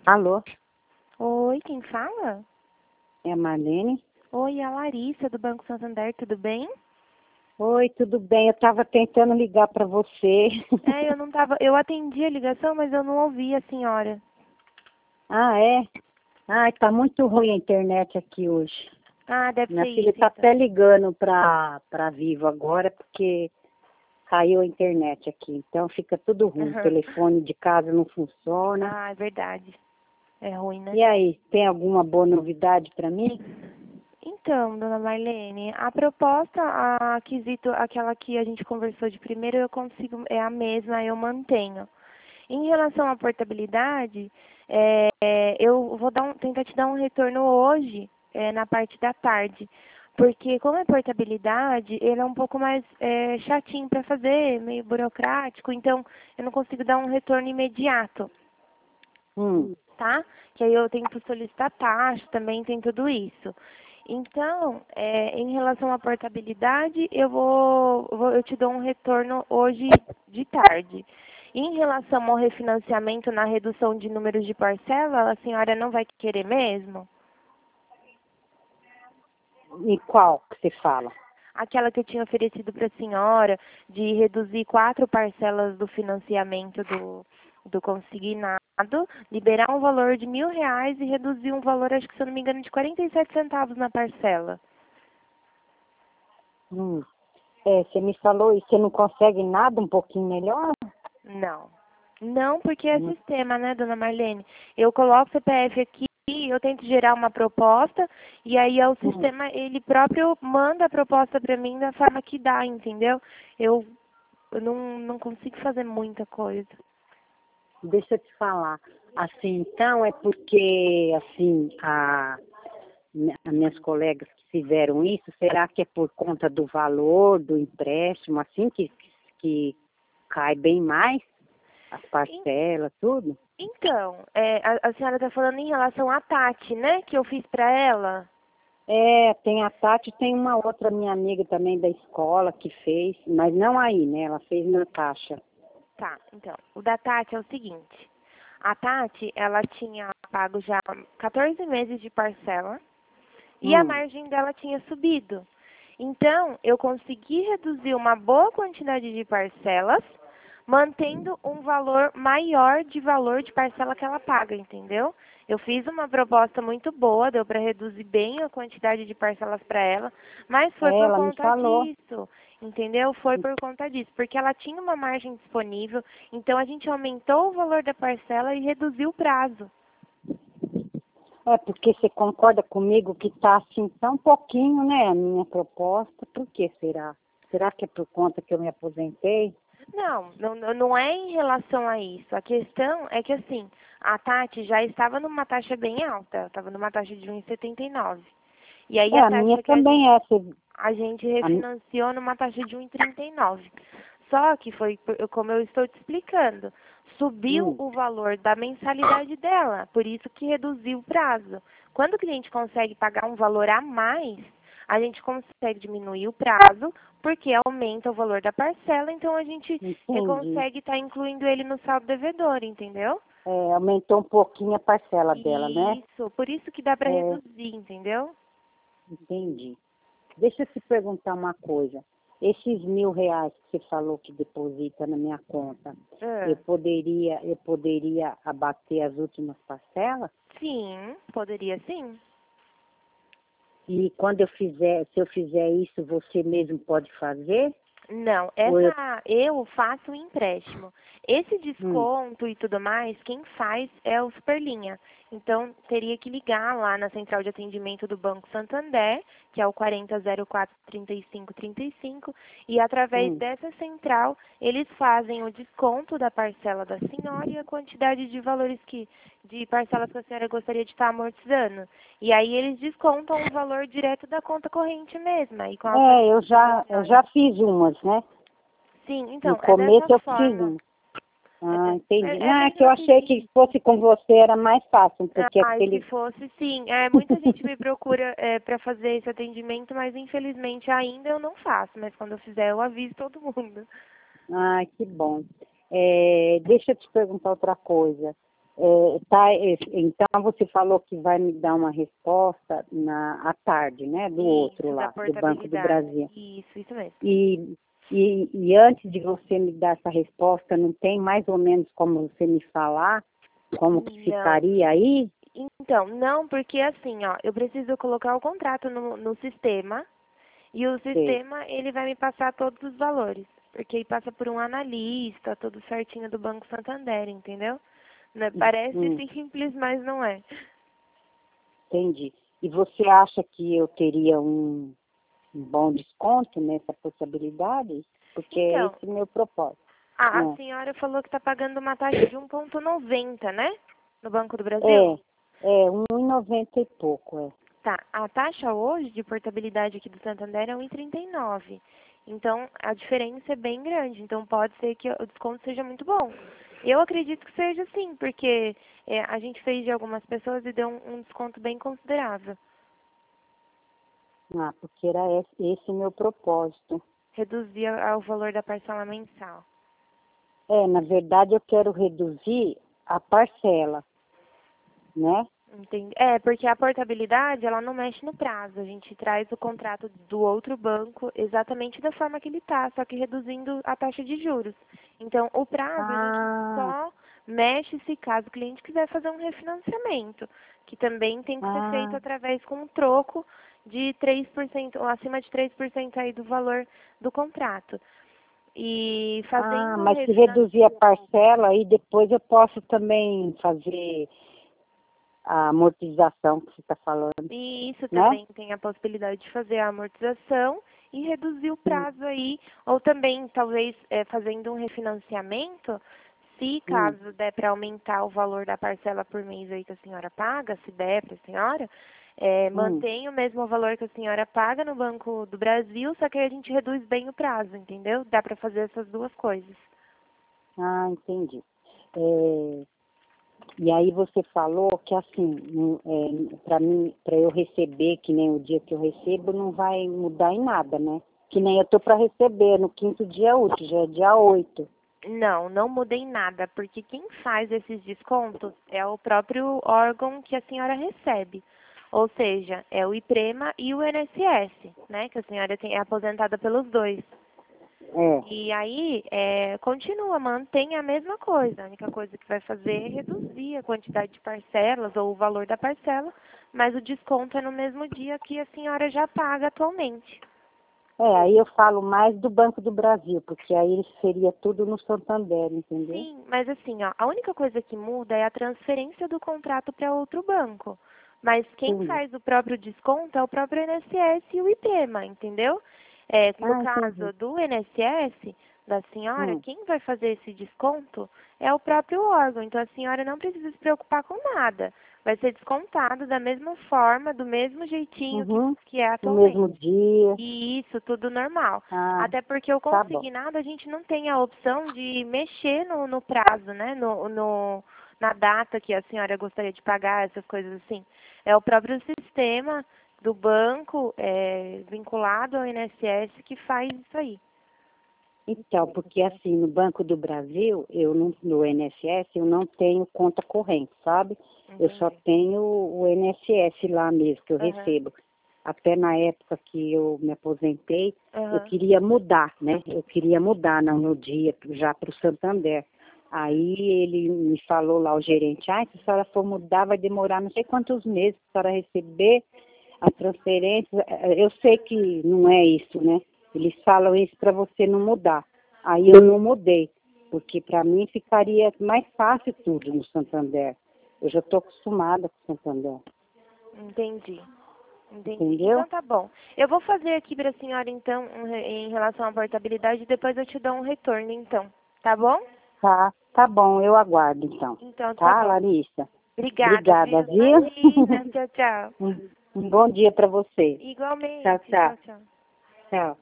Alô, Oi, quem fala? é a Marlene? Oi, é a Larissa do Banco Santander, tudo bem? Oi, tudo bem? Eu estava tentando ligar para você. Eu atendi a ligação, mas eu não ouvi a senhora. Ah, é? Ai, tá muito ruim a internet aqui hoje. Ah, deve Minha ser filha isso, tá então. até ligando para Vivo agora porque caiu a internet aqui. Então fica tudo ruim. O telefone de casa não funciona. Ah, é verdade. É ruim, né? E aí, tem alguma boa novidade para mim? Então, dona Marlene, a proposta, a quesito, aquela que a gente conversou de primeiro, eu consigo, é a mesma, eu mantenho. Em relação à portabilidade, eu vou tentar te dar um retorno hoje, na parte da tarde. Porque como é portabilidade, ele é um pouco mais chatinho para fazer, meio burocrático, então eu não consigo dar um retorno imediato, tá? Que aí eu tenho que solicitar taxa, também tem tudo isso. Então, em relação à portabilidade, eu te dou um retorno hoje de tarde. Em relação ao refinanciamento na redução de números de parcela, a senhora não vai querer mesmo? E qual que você fala? Aquela que eu tinha oferecido para a senhora, de reduzir 4 parcelas do financiamento do consignado, liberar um valor de R$ 1.000 e reduzir um valor, acho que se eu não me engano, de 47 centavos na parcela. Você me falou e você não consegue nada um pouquinho melhor? Não. Não, porque é Hum, sistema, né, dona Marlene? Eu coloco o CPF aqui, eu tento gerar uma proposta, e aí é o hum. sistema, ele próprio manda a proposta para mim da forma que dá, entendeu? Eu, eu não consigo fazer muita coisa. Deixa eu te falar. Assim, então é porque, assim, as minhas colegas que fizeram isso, será que é por conta do valor do empréstimo, assim, que cai bem mais as En- parcelas, tudo? Então, a senhora está falando em relação à Tati, né, que eu fiz para ela? É, tem a Tati, tem uma outra minha amiga também da escola que fez, mas não aí, né? Ela fez na taxa. Tá, então, o da Tati é o seguinte. A Tati, ela tinha pago já 14 meses de parcela, e a Hum, margem dela tinha subido. Então, eu consegui reduzir uma boa quantidade de parcelas, mantendo um valor maior de valor de parcela que ela paga, entendeu? Eu fiz uma proposta muito boa, deu para reduzir bem a quantidade de parcelas para ela, mas foi por ela me conta falou. disso, entendeu? Foi por conta disso, porque ela tinha uma margem disponível, então a gente aumentou o valor da parcela e reduziu o prazo. É, porque você concorda comigo que tá assim tão pouquinho, né, a minha proposta. Por que será? Será que é por conta que eu me aposentei? Não é em relação a isso. A questão é que, assim, a Tati já estava numa taxa bem alta, ela estava numa taxa de 1,79. E aí É, a a minha taxa que também é. a gente A mi- refinanciou numa taxa de 1,39. Só que foi, como eu estou te explicando, subiu hum, o valor da mensalidade dela, por isso que reduziu o prazo. Quando o cliente consegue pagar um valor a mais, a gente consegue diminuir o prazo, porque aumenta o valor da parcela, então a gente entendi. consegue estar incluindo ele no saldo devedor, entendeu? É, aumentou um pouquinho a parcela dela, né? Isso, por isso que dá para É, reduzir, entendeu? entendi. Deixa eu te perguntar uma coisa. Esses R$ 1.000 que você falou que deposita na minha conta, Ah. eu poderia abater as últimas parcelas? Sim, poderia sim. E quando se eu fizer isso, você mesmo pode fazer? Não, Ou eu, eu faço o empréstimo. Esse hum, desconto e tudo mais, quem faz é o Superlinha. Então, teria que ligar lá na central de atendimento do Banco Santander, que é o 4004-3535, e através hum, dessa central, eles fazem o desconto da parcela da senhora e a quantidade de valores de parcelas que a senhora gostaria de estar amortizando. E aí eles descontam o valor direto da conta corrente mesmo, aí com a autorização da eu senhora. já fiz umas, né? Sim, No então, é dessa começo eu fiz forma. umas. Ah, entendi. É Não, é bem que eu achei que rapidinho. fosse com você era mais fácil, porque Ah, e se aquele... fosse, sim. Muita gente me procura para fazer esse atendimento, mas infelizmente ainda eu não faço. Mas quando eu fizer, eu aviso todo mundo. Ai, que bom. É, deixa eu te perguntar outra coisa. Então você falou que vai me dar uma resposta à tarde, né? Do outro lá, do Banco do Brasil. Isso mesmo. E antes de você me dar essa resposta, não tem mais ou menos como você me falar como que ficaria aí? Então, não, porque assim, ó, eu preciso colocar o contrato no sistema e o sistema, ele vai me passar todos os valores, porque ele passa por um analista, tudo certinho do Banco Santander, entendeu? Parece simples, mas não é. Entendi. E você acha que eu teria um bom desconto nessa possibilidade? Porque Então, esse é o meu propósito. A senhora falou que está pagando uma taxa de 1,90, né? No Banco do Brasil? 1,90 e pouco, Tá, a taxa hoje de portabilidade aqui do Santander é 1,39. Então, a diferença é bem grande. Então, pode ser que o desconto seja muito bom. Eu acredito que seja sim, porque a gente fez de algumas pessoas e deu um desconto bem considerável. Porque era esse meu propósito. Reduzir o valor da parcela mensal. Na verdade, eu quero reduzir a parcela, né? Entendi. Porque a portabilidade, ela não mexe no prazo. A gente traz o contrato do outro banco exatamente da forma que ele está, só que reduzindo a taxa de juros. Então, o prazo, a gente só mexe se caso o cliente quiser fazer um refinanciamento, que também tem que ser feito através com um troco de 3%, ou acima de 3% aí do valor do contrato. E fazendo mas se reduzir a parcela, aí depois eu posso também fazer a amortização que você está falando. E isso né? também tem a possibilidade de fazer a amortização e reduzir o prazo aí, ou também talvez fazendo um refinanciamento, se caso der para aumentar o valor da parcela por mês aí que a senhora paga, se der para a senhora, mantém o mesmo valor que a senhora paga no Banco do Brasil, só que aí a gente reduz bem o prazo, entendeu? Dá para fazer essas duas coisas. Entendi. E aí você falou que assim, para eu receber, que nem o dia que eu recebo, não vai mudar em nada, né? Que nem eu tô para receber no 5º dia útil, já é dia 8. Não muda em nada, porque quem faz esses descontos é o próprio órgão que a senhora recebe. Ou seja, é o IPREMA e o INSS, né? Que a senhora é aposentada pelos dois. E aí, mantém a mesma coisa. A única coisa que vai fazer é reduzir a quantidade de parcelas ou o valor da parcela, mas o desconto é no mesmo dia que a senhora já paga atualmente. Aí eu falo mais do Banco do Brasil, porque aí seria tudo no Santander, entendeu? Sim, mas assim, a única coisa que muda é a transferência do contrato para outro banco. Mas quem faz o próprio desconto é o próprio INSS e o IPREMA, entendeu? No caso do INSS, da senhora, quem vai fazer esse desconto é o próprio órgão. Então, a senhora não precisa se preocupar com nada. Vai ser descontado da mesma forma, do mesmo jeitinho que é atualmente. No mesmo dia. E isso, tudo normal. Até porque o consignado, a gente não tem a opção de mexer no prazo, né? Na data que a senhora gostaria de pagar, essas coisas assim. É o próprio sistema do banco vinculado ao INSS que faz isso aí. Então, porque assim, no Banco do Brasil, no INSS, eu não tenho conta corrente, sabe? Entendi. Eu só tenho o INSS lá mesmo, que eu recebo. Até na época que eu me aposentei, eu queria mudar, né? Eu queria mudar no dia, já para o Santander. Aí ele me falou lá, o gerente, se a senhora for mudar, vai demorar não sei quantos meses para a senhora receber a transferência. Eu sei que não é isso, né? Eles falam isso para você não mudar. Aí eu não mudei, porque para mim ficaria mais fácil tudo no Santander. Eu já estou acostumada com o Santander. Entendi. Entendeu? Então tá bom. Eu vou fazer aqui para a senhora, então, em relação à portabilidade, e depois eu te dou um retorno, então. Tá bom? Tá bom, eu aguardo, então. Então tá bom. Larissa? Obrigada, viu? Imagina, tchau, tchau. Um bom dia para você. Igualmente. Tchau. Tchau. Tchau.